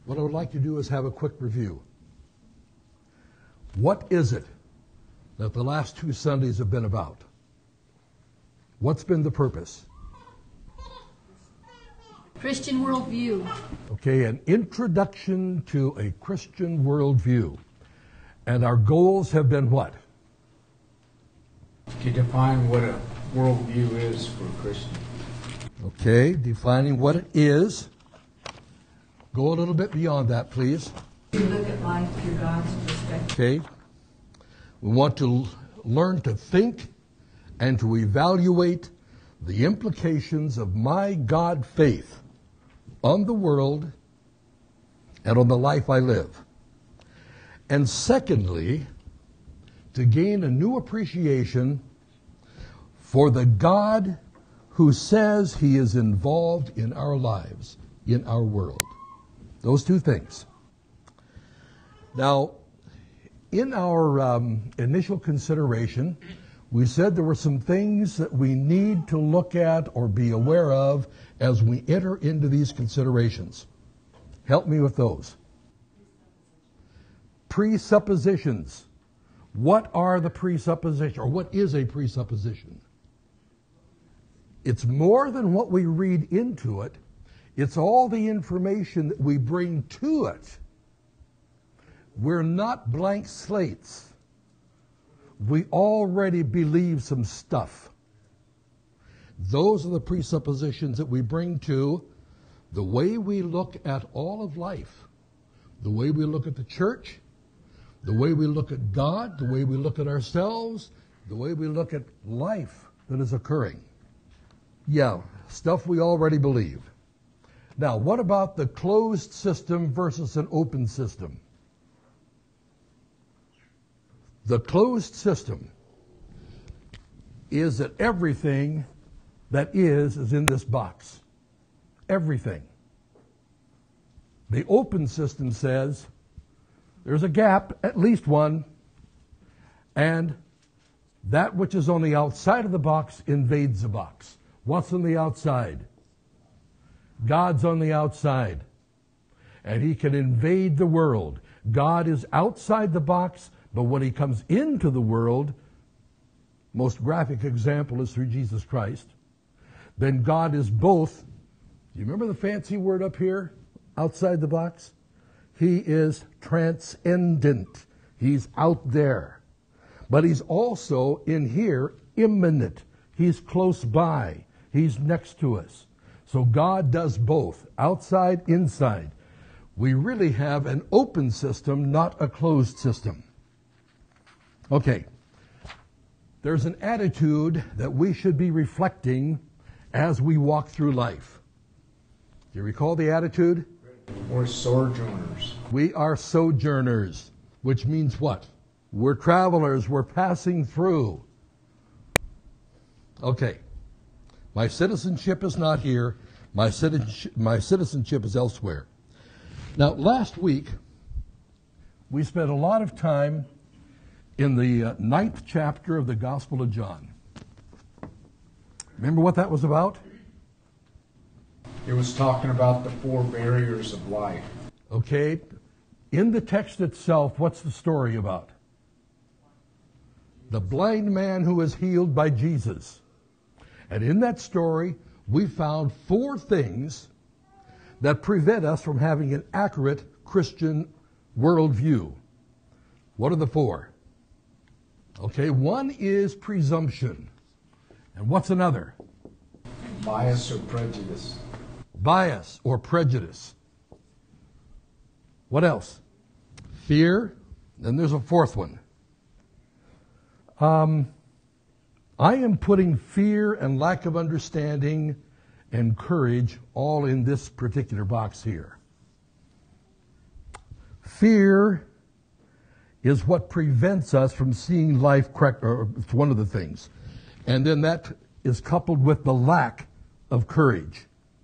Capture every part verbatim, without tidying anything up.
what I would like to do is have a quick review. What is it that the last two Sundays have been about? What's been the purpose? Christian worldview. Okay, an introduction to a Christian worldview. And our goals have been what? To define what a worldview is for a Christian. Okay, defining what it is. Go a little bit beyond that, please. You look at life through God's perspective. Okay. We want to l- learn to think and to evaluate the implications of my God faith on the world and on the life I live. And secondly, to gain a new appreciation for the God who says he is involved in our lives, in our world. Those two things. Now, in our um, initial consideration, we said there were some things that we need to look at or be aware of as we enter into these considerations. Help me with those. Presuppositions. What are the presuppositions, or what is a presupposition? It's more than what we read into it. It's all the information that we bring to it. We're not blank slates. We already believe some stuff. Those are the presuppositions that we bring to the way we look at all of life, the way we look at the church, the way we look at God, the way we look at ourselves, the way we look at life that is occurring. Yeah, stuff we already believe. Now, what about the closed system versus an open system? The closed system is that everything that is is in this box. Everything. The open system says there's a gap, at least one, and that which is on the outside of the box invades the box. What's on the outside? God's on the outside, and he can invade the world. God is outside the box, but when he comes into the world, most graphic example is through Jesus Christ, then God is both. Do you remember the fancy word up here, outside the box? He is transcendent. He's out there. But he's also in here, immanent. He's close by. He's next to us. So God does both, outside, inside. We really have an open system, not a closed system. Okay. There's an attitude that we should be reflecting as we walk through life. Do you recall the attitude? We're sojourners. We are sojourners, which means what? We're travelers. We're passing through. Okay. My citizenship is not here. My citizenship, my citizenship is elsewhere. Now, last week, we spent a lot of time in the uh, ninth chapter of the Gospel of John. Remember what that was about? It was talking about the four barriers of life. Okay. In the text itself, what's the story about? The blind man who was healed by Jesus. And in that story, we found four things that prevent us from having an accurate Christian worldview. What are the four? Okay, one is presumption. And what's another? Bias or prejudice. Bias or prejudice. What else? Fear. Then there's a fourth one. Um, I am putting fear and lack of understanding and courage all in this particular box here. Fear is what prevents us from seeing life correct, or it's one of the things. And then that is coupled with the lack of courage.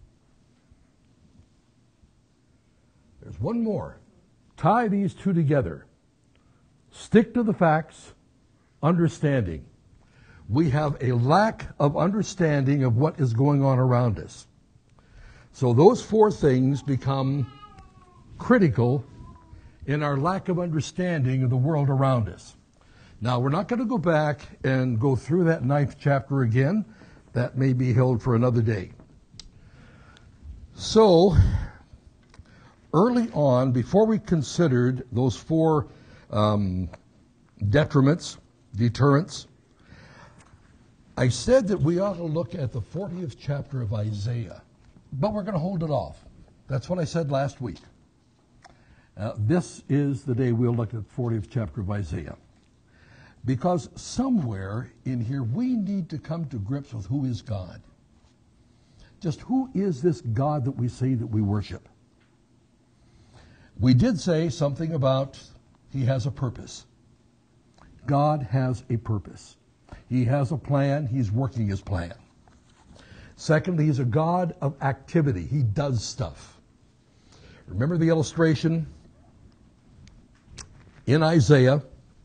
There's one more. Tie these two together. Stick to the facts, understanding. We have a lack of understanding of what is going on around us. So those four things become critical in our lack of understanding of the world around us. Now, we're not going to go back and go through that ninth chapter again. That may be held for another day. So, early on, before we considered those four um, detriments, deterrents, I said that we ought to look at the fortieth chapter of Isaiah, but we're going to hold it off. That's what I said last week. Uh, this is the day we'll look at the fortieth chapter of Isaiah. Because somewhere in here we need to come to grips with who is God. Just who is this God that we say that we worship? We did say something about he has a purpose. God has a purpose. He has a plan. He's working his plan. Secondly, he's a God of activity. He does stuff. Remember the illustration in Isaiah?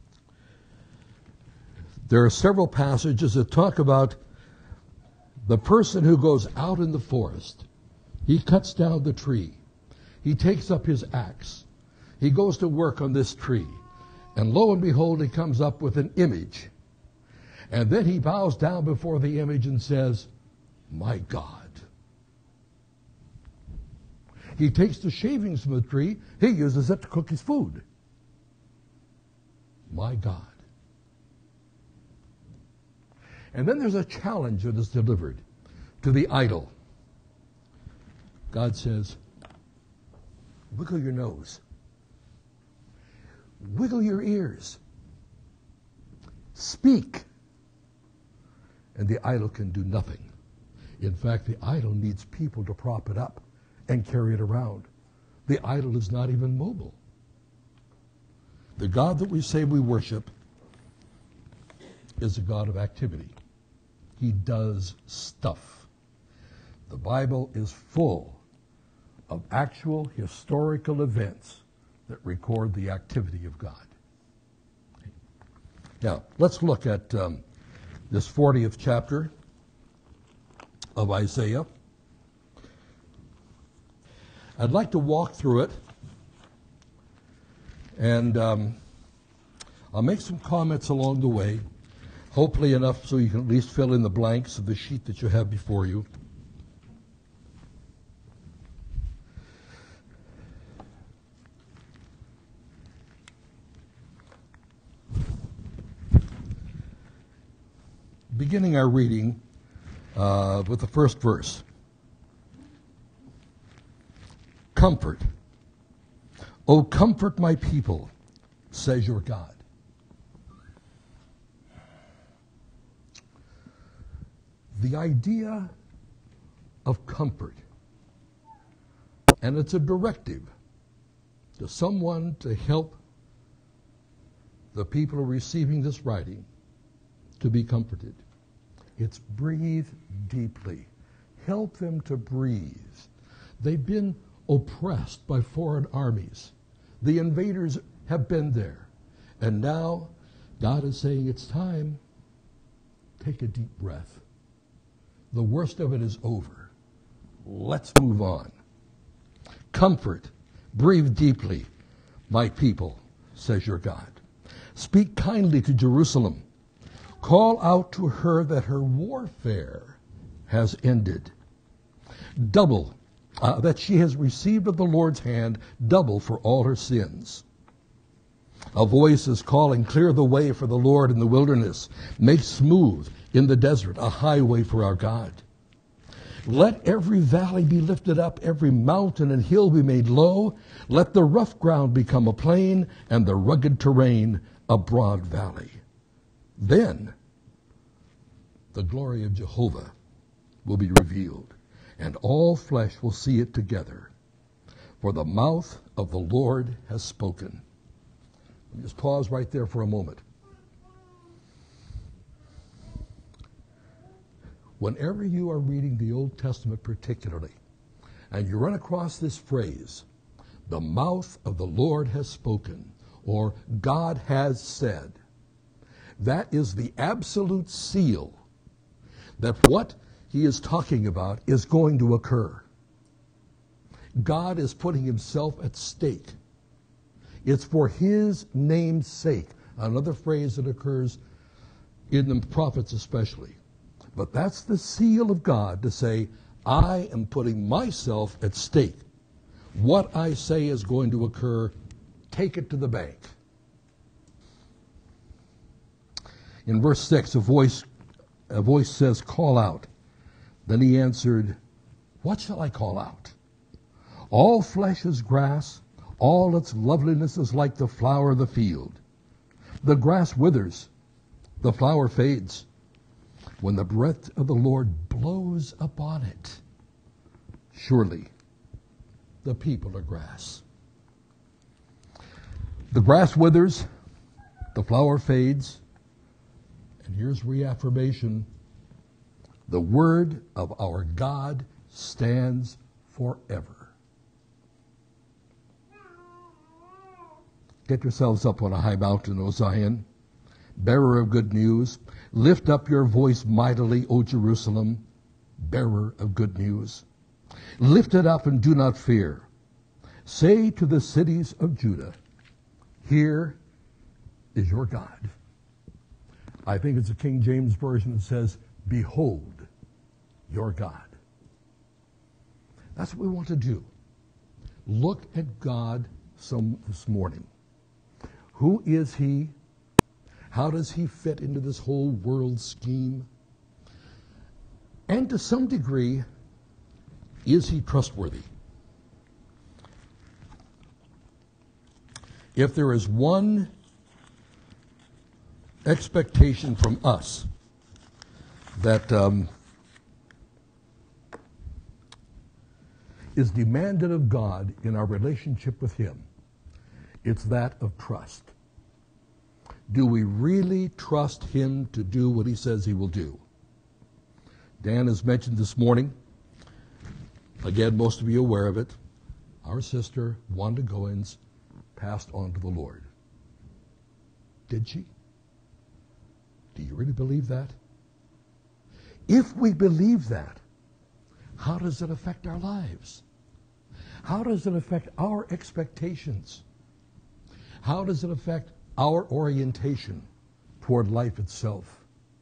There are several passages that talk about the person who goes out in the forest. He cuts down the tree. He takes up his axe. He goes to work on this tree. And lo and behold, he comes up with an image. And then he bows down before the image and says, "My God." He takes the shavings from the tree. He uses it to cook his food. My God. And then there's a challenge that is delivered to the idol. God says, wiggle your nose. Wiggle your ears. Speak. And the idol can do nothing. In fact, the idol needs people to prop it up and carry it around. The idol is not even mobile. The God that we say we worship is a God of activity. He does stuff. The Bible is full of actual historical events that record the activity of God. Now, let's look at um, this fortieth chapter of Isaiah. I'd like to walk through it, and um, I'll make some comments along the way, hopefully enough so you can at least fill in the blanks of the sheet that you have before you. Beginning our reading uh, with the first verse. Comfort. O comfort my people, says your God. The idea of comfort, and it's a directive to someone to help the people receiving this writing to be comforted. It's breathe deeply. Help them to breathe. They've been oppressed by foreign armies. The invaders have been there. And now God is saying it's time. Take a deep breath. The worst of it is over. Let's move on. Comfort, breathe deeply, my people, says your God. Speak kindly to Jerusalem. Call out to her that her warfare has ended. Double, uh, that she has received of the Lord's hand double for all her sins. A voice is calling, clear the way for the Lord in the wilderness. Make smooth in the desert a highway for our God. Let every valley be lifted up, every mountain and hill be made low. Let the rough ground become a plain, and the rugged terrain a broad valley. Then the glory of Jehovah will be revealed, and all flesh will see it together. For the mouth of the Lord has spoken. Let me just pause right there for a moment. Whenever you are reading the Old Testament particularly, and you run across this phrase, the mouth of the Lord has spoken, or God has said, that is the absolute seal that what he is talking about is going to occur. God is putting himself at stake. It's for his name's sake. Another phrase that occurs in the prophets especially. But that's the seal of God to say, I am putting myself at stake. What I say is going to occur, take it to the bank. In verse six, a voice, a voice says, call out. Then he answered, what shall I call out? All flesh is grass, all its loveliness is like the flower of the field. The grass withers, the flower fades, when the breath of the Lord blows upon it. Surely the people are grass. The grass withers, the flower fades, and here's reaffirmation. The word of our God stands forever. Get yourselves up on a high mountain, O Zion, bearer of good news. Lift up your voice mightily, O Jerusalem, bearer of good news. Lift it up and do not fear. Say to the cities of Judah, here is your God. I think it's a King James Version that says, behold your God. That's what we want to do. Look at God some this morning. Who is he? How does he fit into this whole world scheme? And to some degree, is he trustworthy? If there is one expectation from us that um, is demanded of God in our relationship with him, it's that of trust. Do we really trust him to do what he says he will do? Dan has mentioned this morning, again, most of you are aware of it, our sister, Wanda Goins, passed on to the Lord. Did she? Do you really believe that? If we believe that, how does it affect our lives? How does it affect our expectations? How does it affect our orientation toward life itself?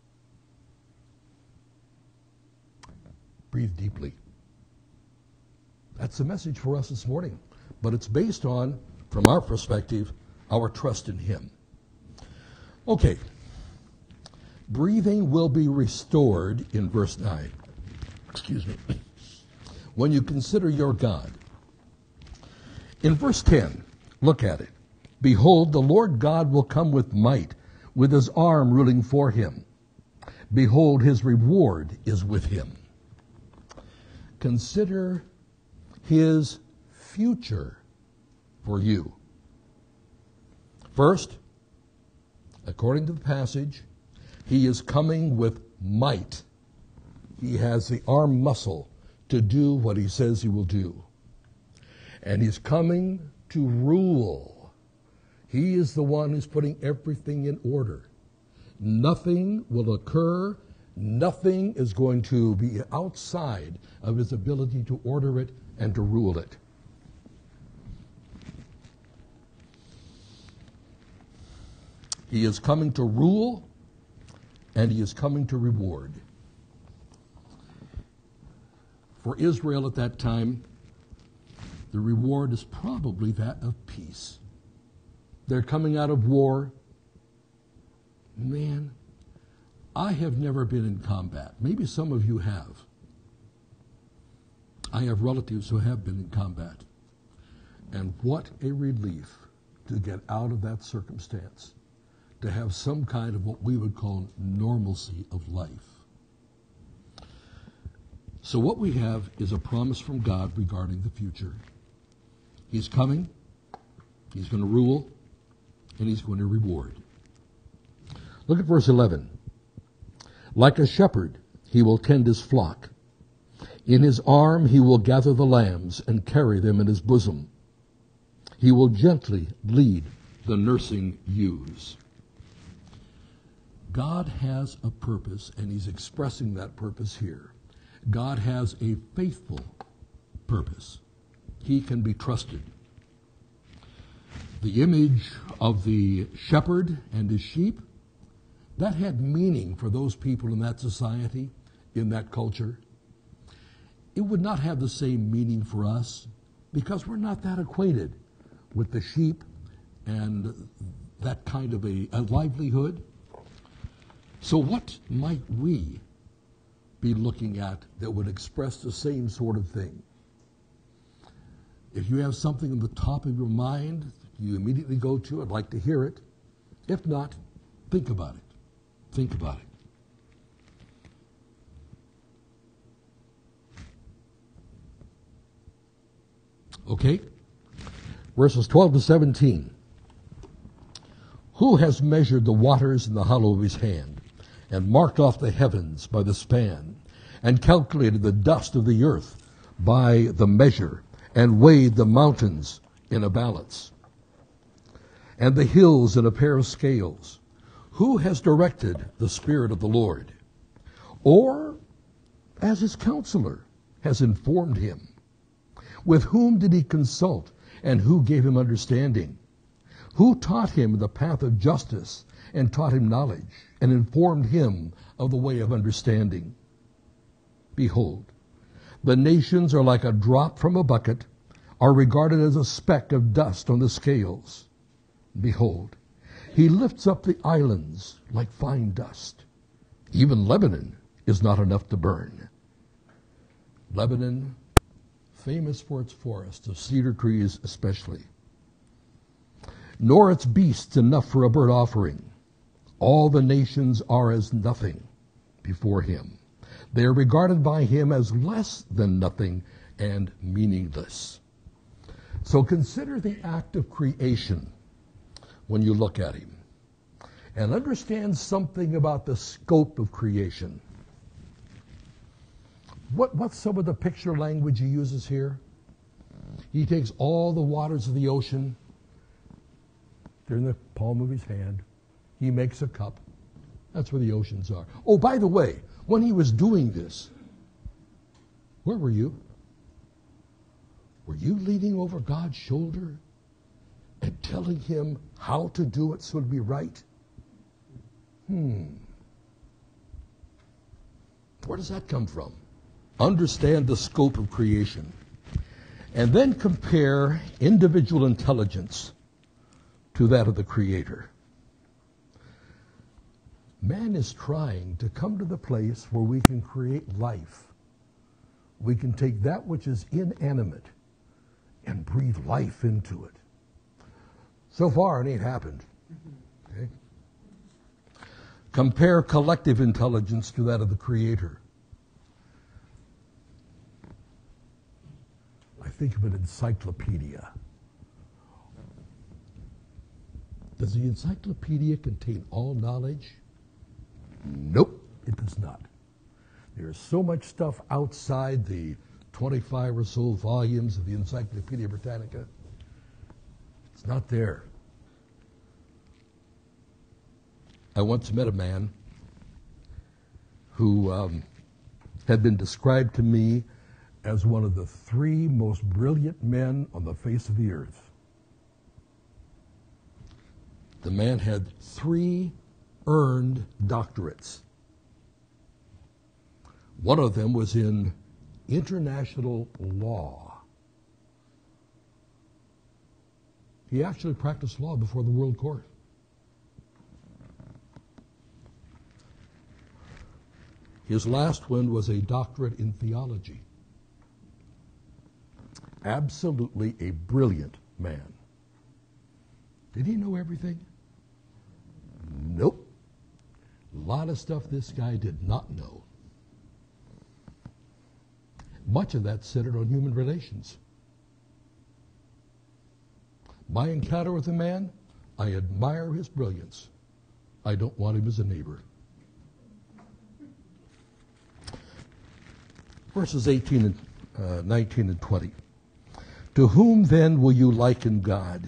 Breathe deeply. That's the message for us this morning. But it's based on, from our perspective, our trust in him. Okay. Breathing will be restored in verse nine. Excuse me. When you consider your God. In verse ten, look at it. Behold, the Lord God will come with might, with his arm ruling for him. Behold, his reward is with him. Consider his future for you. First, according to the passage, he is coming with might. He has the arm muscle to do what he says he will do. And he's coming to rule. He is the one who's putting everything in order. Nothing will occur. Nothing is going to be outside of his ability to order it and to rule it. He is coming to rule, and he is coming to reward. For Israel at that time, the reward is probably that of peace. They're coming out of war. Man, I have never been in combat. Maybe some of you have. I have relatives who have been in combat. And what a relief to get out of that circumstance, to have some kind of what we would call normalcy of life. So what we have is a promise from God regarding the future. He's coming, he's going to rule, and he's going to reward. Look at verse eleven. Like a shepherd, he will tend his flock. In his arm he will gather the lambs and carry them in his bosom. He will gently lead the nursing ewes. God has a purpose, and he's expressing that purpose here. God has a faithful purpose. he can be trusted. The image of the shepherd and his sheep, that had meaning for those people in that society, in that culture. It would not have the same meaning for us because we're not that acquainted with the sheep and that kind of a, a livelihood. So what might we be looking at that would express the same sort of thing? If you have something on the top of your mind, you immediately go to, I'd like to hear it. If not, think about it. Think about it. Okay? Verses twelve to seventeen. Who has measured the waters in the hollow of his hand, and marked off the heavens by the span, and calculated the dust of the earth by the measure, and weighed the mountains in a balance, and the hills in a pair of scales? Who has directed the Spirit of the Lord? Or, as his counselor, has informed him? With whom did he consult, and who gave him understanding? Who taught him the path of justice, and taught him knowledge, and informed him of the way of understanding? Behold, the nations are like a drop from a bucket, are regarded as a speck of dust on the scales. Behold, he lifts up the islands like fine dust. Even Lebanon is not enough to burn. Lebanon, famous for its forests of cedar trees especially. Nor its beasts enough for a burnt offering. All the nations are as nothing before him. They are regarded by him as less than nothing and meaningless. So consider the act of creation when you look at him, and understand something about the scope of creation. What, what's some of the picture language he uses here? He takes all the waters of the ocean, they're in the palm of his hand. He makes a cup. That's where the oceans are. Oh, by the way, when he was doing this, where were you? Were you leaning over God's shoulder and telling him how to do it so it'd be right? Hmm. Where does that come from? Understand the scope of creation. And then compare individual intelligence to that of the Creator. Man is trying to come to the place where we can create life. We can take that which is inanimate and breathe life into it. So far, it ain't happened. Okay? Compare collective intelligence to that of the Creator. I think of an encyclopedia. Does the encyclopedia contain all knowledge? Nope, it does not. There's so much stuff outside the twenty-five or so volumes of the Encyclopedia Britannica. It's not there. I once met a man who um, had been described to me as one of the three most brilliant men on the face of the earth. The man had three earned doctorates. One of them was in international law. He actually practiced law before the World Court. His last one was a doctorate in theology. Absolutely a brilliant man. Did he know everything? Nope. A lot of stuff this guy did not know. Much of that centered on human relations. My encounter with the man, I admire his brilliance. I don't want him as a neighbor. Verses eighteen and uh, nineteen and twenty. To whom then will you liken God?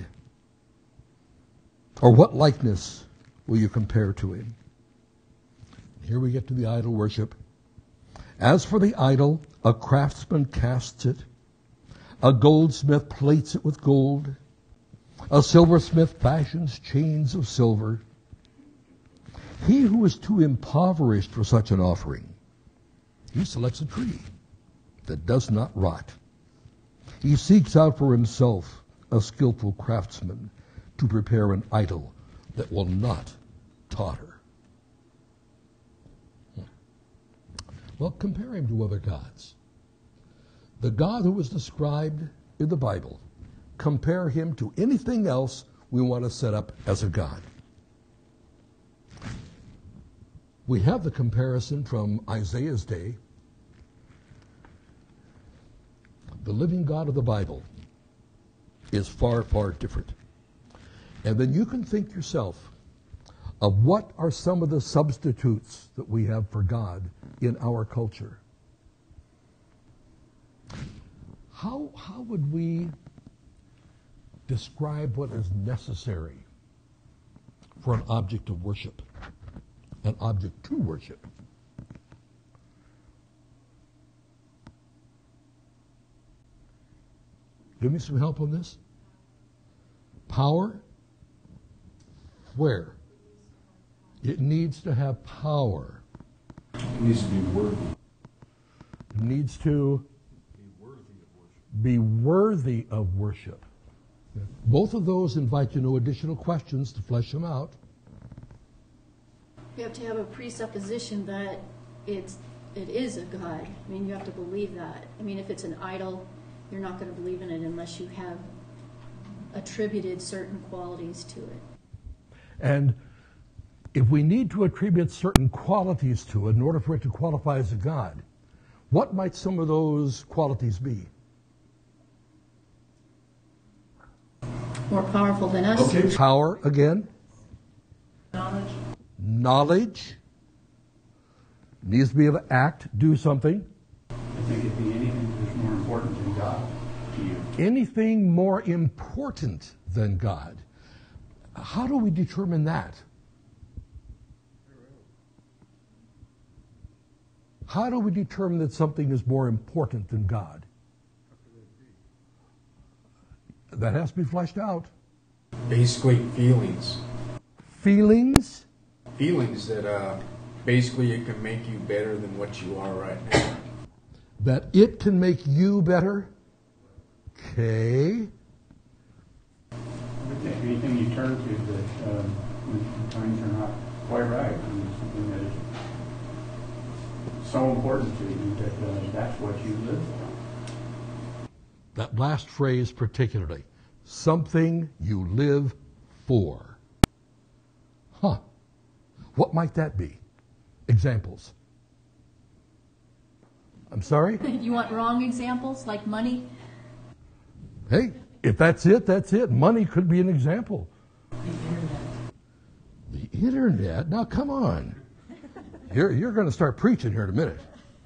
Or what likeness will you compare to him? Here we get to the idol worship. As for the idol, a craftsman casts it. A goldsmith plates it with gold. A silversmith fashions chains of silver. He who is too impoverished for such an offering, he selects a tree that does not rot. He seeks out for himself a skillful craftsman to prepare an idol that will not totter. Well, compare him to other gods. The God who is described in the Bible, compare him to anything else we want to set up as a God. We have the comparison from Isaiah's day. The living God of the Bible is far, far different. And then you can think yourself of what are some of the substitutes that we have for God in our culture. How, how would we describe what is necessary for an object of worship, an object to worship? Give me some help on this. Power? Where? It needs to have power. It needs to be worthy. It needs to be worthy of worship. Both of those invite you no additional questions to flesh them out. You have to have a presupposition that it's it is a God. I mean, you have to believe that. I mean, if it's an idol, you're not going to believe in it unless you have attributed certain qualities to it. And if we need to attribute certain qualities to it in order for it to qualify as a God, what might some of those qualities be? More powerful than us. Okay, power again. Knowledge. Knowledge. Needs to be able to act, do something. I think it'd be anything that's more important than God to you. Anything more important than God. How do we determine that? How do we determine that something is more important than God? That has to be fleshed out. Basically, feelings. Feelings? Feelings that uh, basically it can make you better than what you are right now. That it can make you better? Okay. I would think anything you turn to that um, when times are not quite right, I mean, something that is so important to you that uh, that's what you live for. That last phrase particularly. Something you live for. Huh. What might that be? Examples. I'm sorry? You want wrong examples, like money? Hey, if that's it, that's it. Money could be an example. The internet. The internet? Now, come on. You're, you're going to start preaching here in a minute.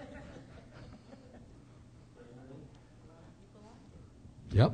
Yep.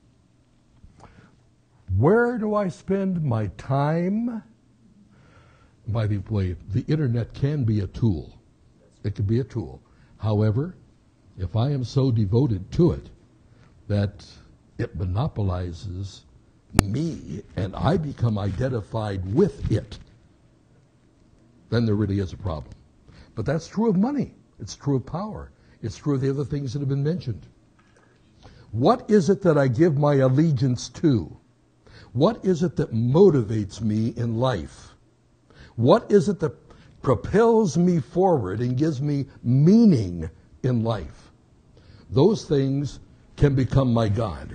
Where do I spend my time? By the way, the internet can be a tool. It can be a tool. However, if I am so devoted to it that it monopolizes me and I become identified with it, then there really is a problem. But that's true of money. It's true of power. It's true of the other things that have been mentioned. What is it that I give my allegiance to? What is it that motivates me in life? What is it that propels me forward and gives me meaning in life? Those things can become my God.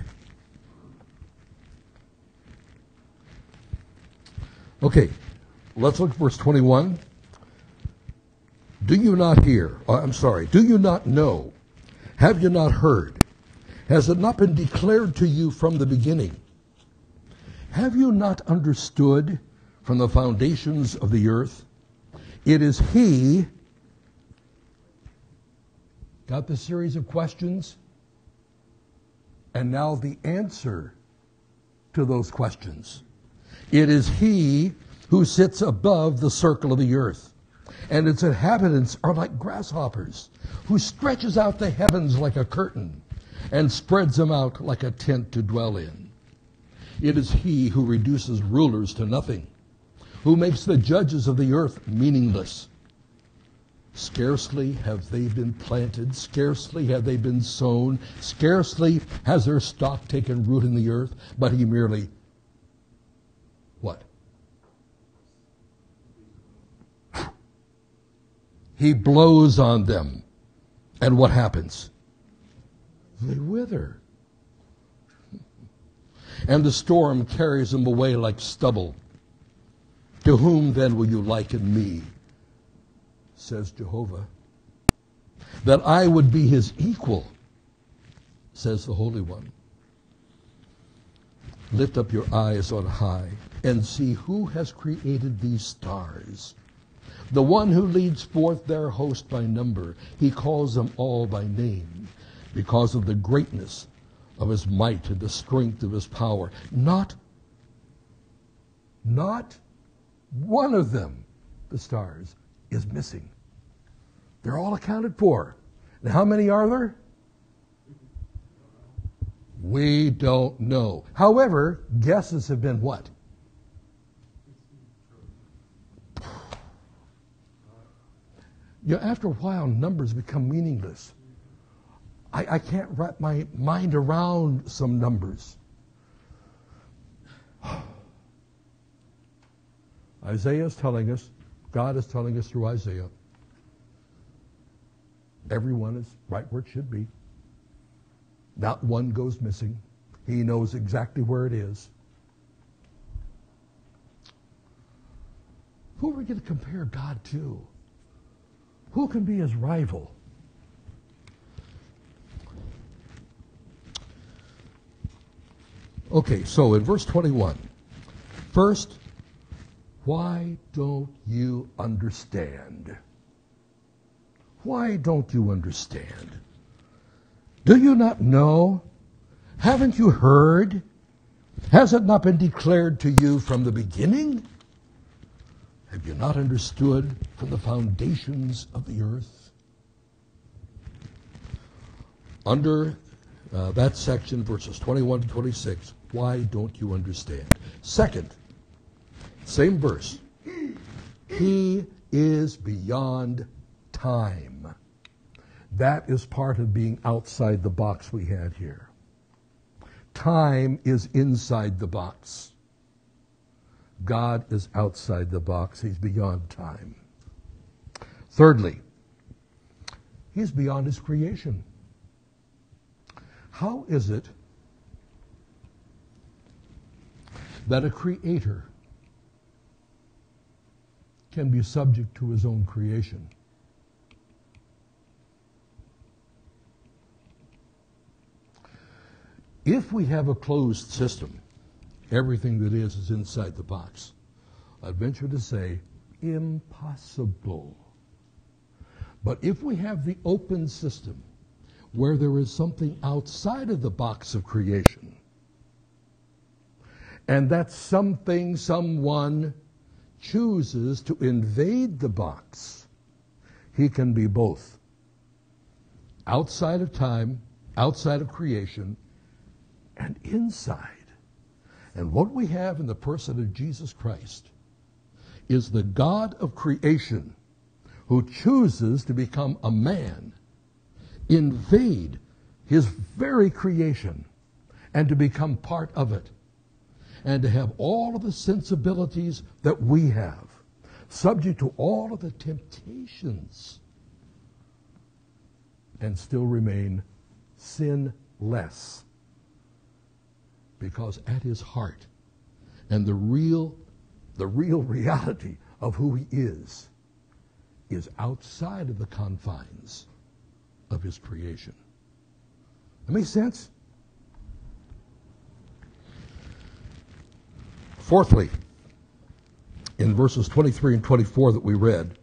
Okay, let's look at verse twenty-one. Do you not hear? Uh, I'm sorry. Do you not know? Have you not heard? Has it not been declared to you from the beginning? Have you not understood from the foundations of the earth? It is He. Got the series of questions? And now the answer to those questions. It is He who sits above the circle of the earth, and its inhabitants are like grasshoppers, who stretches out the heavens like a curtain, and spreads them out like a tent to dwell in. It is he who reduces rulers to nothing, who makes the judges of the earth meaningless. Scarcely have they been planted, scarcely have they been sown, scarcely has their stock taken root in the earth, but he merely, what? He blows on them. And what happens? They wither. And the storm carries them away like stubble. To whom then will you liken me, says Jehovah? That I would be his equal, says the Holy One. Lift up your eyes on high and see who has created these stars. The one who leads forth their host by number, he calls them all by name, because of the greatness of his might and the strength of his power. Not, not one of them, the stars, is missing. They're all accounted for. And how many are there? We don't know. However, guesses have been what? You know, after a while, numbers become meaningless. I, I can't wrap my mind around some numbers. Isaiah is telling us, God is telling us through Isaiah, everyone is right where it should be. Not one goes missing. He knows exactly where it is. Who are we going to compare God to? Who can be his rival? Okay, so in verse twenty-one, first, why don't you understand? Why don't you understand? Do you not know? Haven't you heard? Has it not been declared to you from the beginning? Have you not understood from the foundations of the earth? Under uh, that section, verses twenty-one to twenty-six, why don't you understand? Second, same verse, he is beyond time. That is part of being outside the box we had here. Time is inside the box. God is outside the box. He's beyond time. Thirdly, he's beyond his creation. How is it that a creator can be subject to his own creation? If we have a closed system, everything that is is inside the box, I'd venture to say impossible. But if we have the open system where there is something outside of the box of creation, and that something, someone chooses to invade the box, he can be both outside of time, outside of creation, and inside. And what we have in the person of Jesus Christ is the God of creation who chooses to become a man, invade his very creation, and to become part of it, and to have all of the sensibilities that we have, subject to all of the temptations, and still remain sinless. Because at his heart, and the real, the real reality of who he is, is outside of the confines of his creation. That makes sense? Fourthly, in verses twenty-three and twenty-four that we read,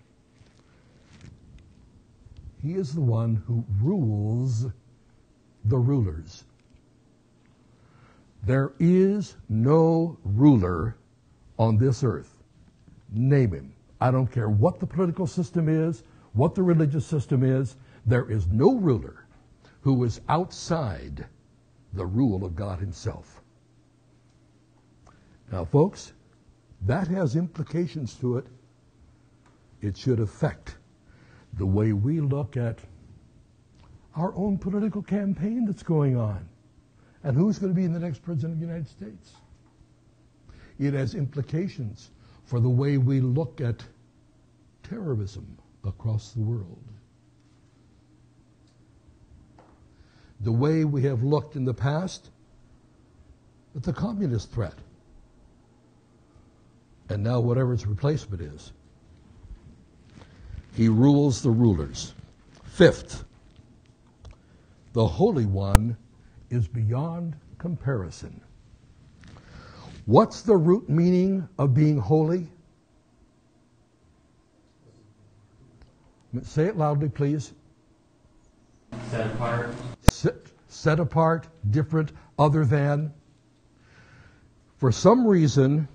he is the one who rules the rulers. There is no ruler on this earth. Name him. I don't care what the political system is, what the religious system is. There is no ruler who is outside the rule of God himself. Now, folks, that has implications to it. It should affect the way we look at our own political campaign that's going on and who's going to be the next president of the United States. It has implications for the way we look at terrorism across the world. The way we have looked in the past at the communist threat. And now whatever its replacement is. He rules the rulers. Fifth, the Holy One is beyond comparison. What's the root meaning of being holy? Say it loudly, please. Set apart. Set, set apart, different, other than. For some reason,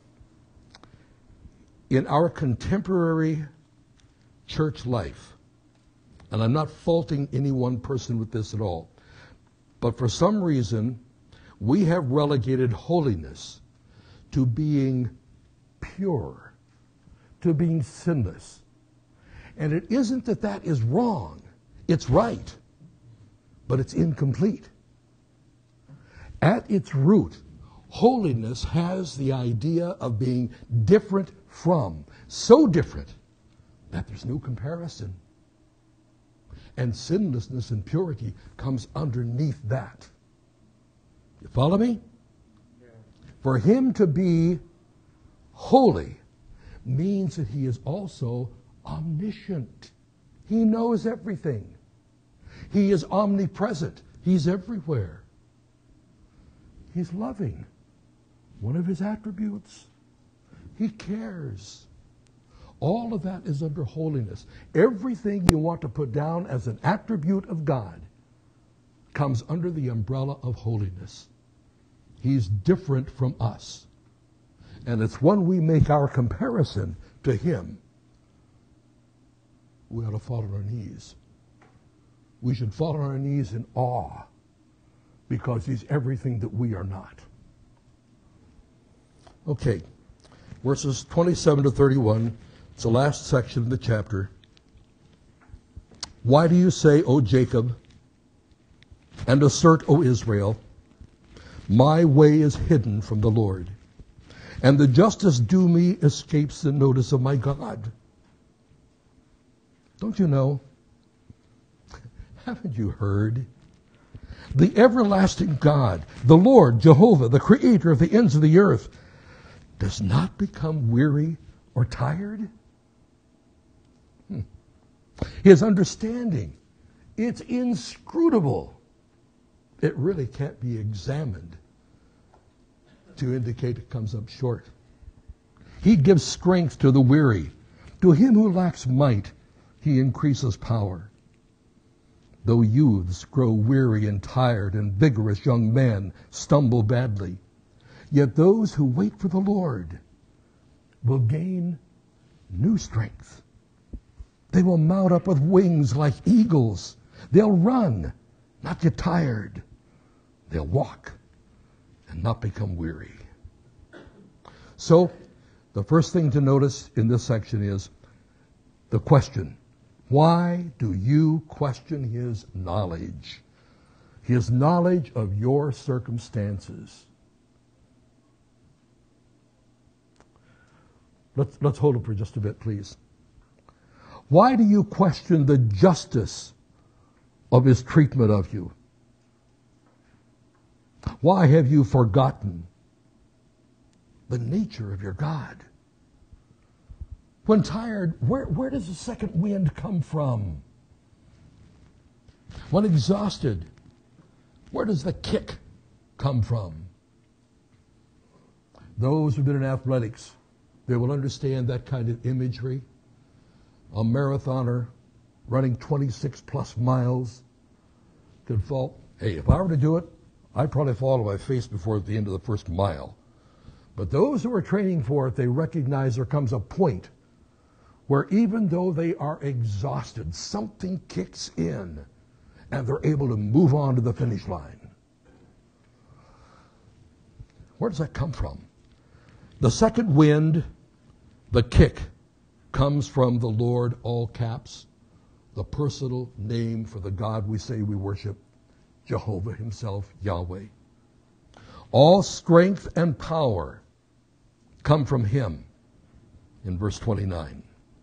in our contemporary church life, and I'm not faulting any one person with this at all, but for some reason, we have relegated holiness to being pure, to being sinless. And it isn't that that is wrong. It's right, but it's incomplete. At its root, holiness has the idea of being different from, so different that there's no comparison. And sinlessness and purity comes underneath that. You follow me? Yeah. For him to be holy means that he is also omniscient. He knows everything. He is omnipresent. He's everywhere. He's loving. One of his attributes. He cares. All of that is under holiness. Everything you want to put down as an attribute of God comes under the umbrella of holiness. He's different from us. And it's when we make our comparison to him, we ought to fall on our knees. We should fall on our knees in awe because he's everything that we are not. Okay, verses twenty-seven to thirty-one. It's the last section of the chapter. Why do you say, O Jacob, and assert, O Israel, my way is hidden from the Lord, and the justice due me escapes the notice of my God? Don't you know? Haven't you heard? The everlasting God, the Lord, Jehovah, the creator of the ends of the earth, does not become weary or tired? Hmm. His understanding, it's inscrutable. It really can't be examined to indicate it comes up short. He gives strength to the weary. To him who lacks might, he increases power. Though youths grow weary and tired, and vigorous young men stumble badly, yet those who wait for the Lord will gain new strength. They will mount up with wings like eagles. They'll run, not get tired. They'll walk and not become weary. So, the first thing to notice in this section is the question. Why do you question his knowledge? His knowledge of your circumstances. Let's, let's hold it for just a bit, please. Why do you question the justice of his treatment of you? Why have you forgotten the nature of your God? When tired, where, where does the second wind come from? When exhausted, where does the kick come from? Those who've been in athletics, they will understand that kind of imagery. A marathoner running twenty-six plus miles could fall. Hey, if I were to do it, I'd probably fall on my face before the end of the first mile. But those who are training for it, they recognize there comes a point where even though they are exhausted, something kicks in and they're able to move on to the finish line. Where does that come from? The second wind, the kick, comes from the Lord, all caps, the personal name for the God we say we worship, Jehovah himself, Yahweh. All strength and power come from him in verse twenty-nine.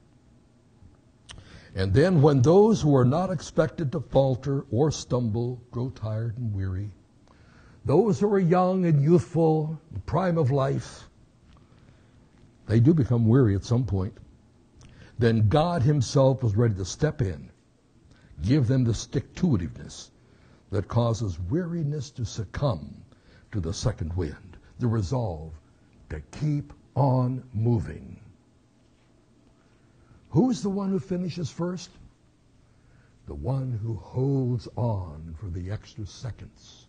And then when those who are not expected to falter or stumble grow tired and weary, those who are young and youthful, prime of life, they do become weary at some point. Then God himself was ready to step in, give them the stick-to-itiveness that causes weariness to succumb to the second wind, the resolve to keep on moving. Who's the one who finishes first? The one who holds on for the extra seconds.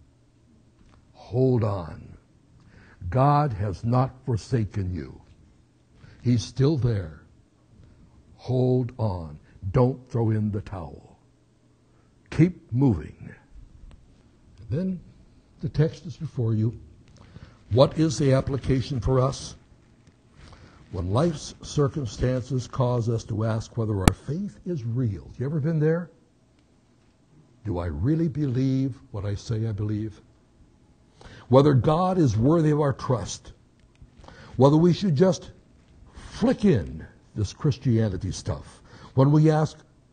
Hold on. God has not forsaken you. He's still there. Hold on. Don't throw in the towel. Keep moving. And then the text is before you. What is the application for us? When life's circumstances cause us to ask whether our faith is real. You ever been there? Do I really believe what I say I believe? Whether God is worthy of our trust. Whether we should just flick in this Christianity stuff. When we ask,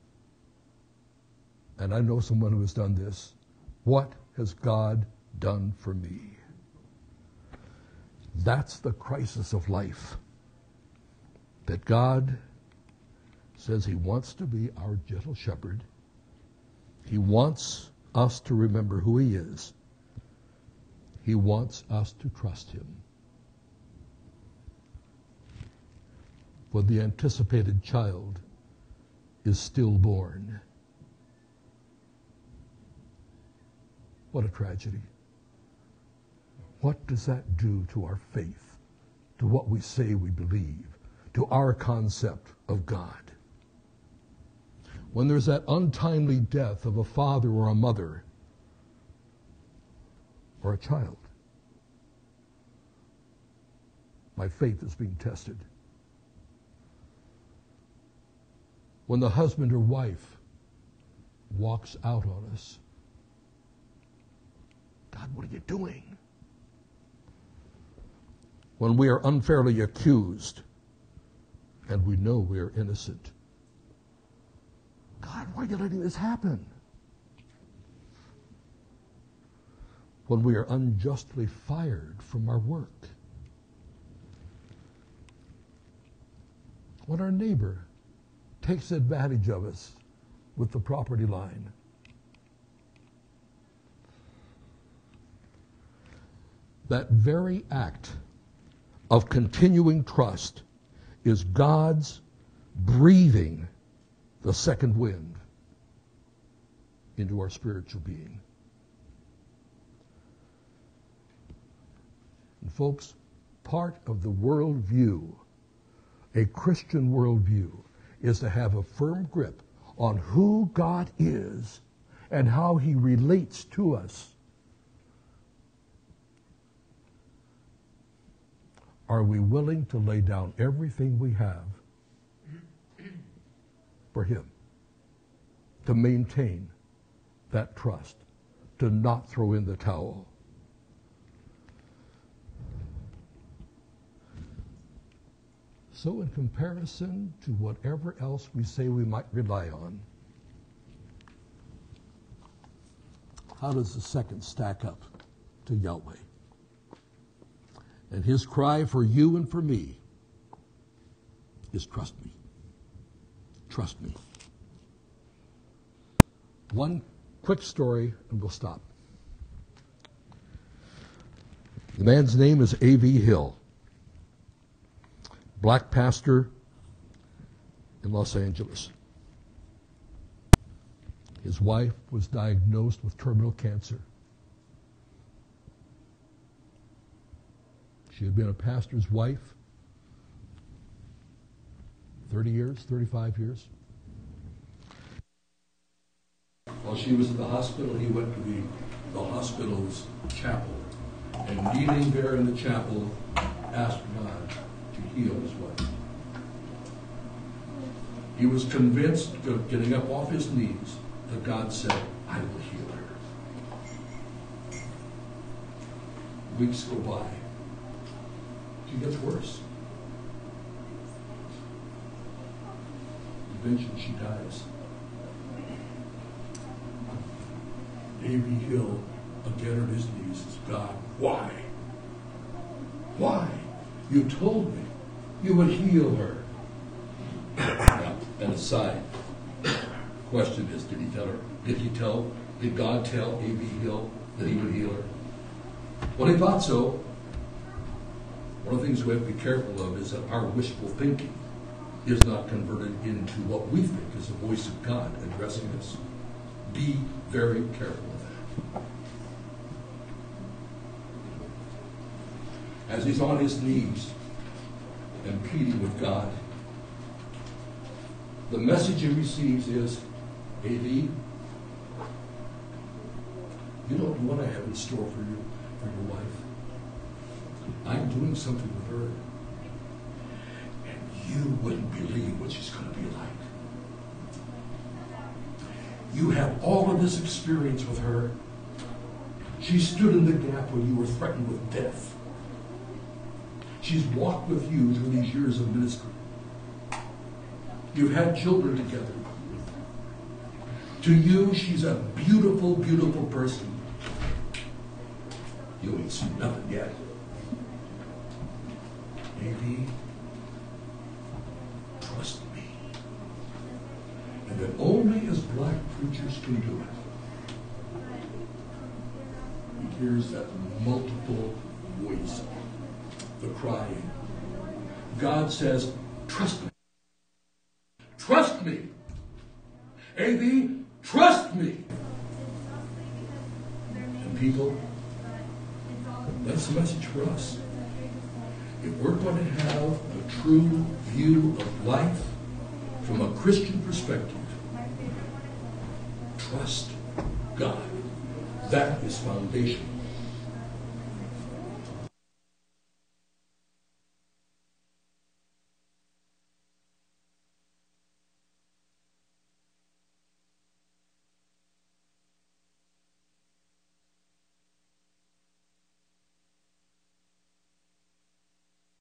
and I know someone who has done this, what has God done for me? That's the crisis of life. That God says he wants to be our gentle shepherd. He wants us to remember who he is. He wants us to trust him. When the anticipated child is stillborn. What a tragedy. What does that do to our faith, to what we say we believe, to our concept of God? When there's that untimely death of a father or a mother or a child, my faith is being tested. When the husband or wife walks out on us, God, what are you doing? When we are unfairly accused and we know we are innocent, God, why are you letting this happen? When we are unjustly fired from our work. When our neighbor takes advantage of us with the property line. That very act of continuing trust is God's breathing the second wind into our spiritual being. And folks, part of the worldview, a Christian worldview, is to have a firm grip on who God is and how he relates to us. Are we willing to lay down everything we have for him, to maintain that trust, to not throw in the towel? So in comparison to whatever else we say we might rely on, how does the second stack up to Yahweh? And his cry for you and for me is trust me. Trust me. One quick story and we'll stop. The man's name is A V Hill. Black pastor in Los Angeles. His wife was diagnosed with terminal cancer. She had been a pastor's wife thirty years, thirty-five years. Well, While she was at the hospital, he went to the, the hospital's chapel. And kneeling there in the chapel, asked God to heal his wife. He was convinced, of getting up off his knees, that God said, I will heal her. Weeks go by. She gets worse. Eventually she dies. A B Hill, again on his knees, says, God, why? Why? You told me you would heal her. Now, and aside, question is, did he tell her? Did he tell, did God tell A B Hill that he would heal her? Well, he thought so. One of the things we have to be careful of is that our wishful thinking is not converted into what we think is the voice of God addressing us. Be very careful of that. As he's on his knees and pleading with God, the message he receives is, A B, you know what I have in store for you, for your wife? I'm doing something with her, and you wouldn't believe what she's going to be like. You have all of this experience with her. She stood in the gap when you were threatened with death. She's walked with you through these years of ministry. You've had children together. To you, she's a beautiful, beautiful person. You ain't seen nothing yet. Maybe trust me. And that only as black preachers can do it. He hears that multiple voice, the crying. God says, trust me. Trust me. A B, trust me. And people, that's the message for us. If we're going to have a true view of life from a Christian perspective, trust God. That is foundational.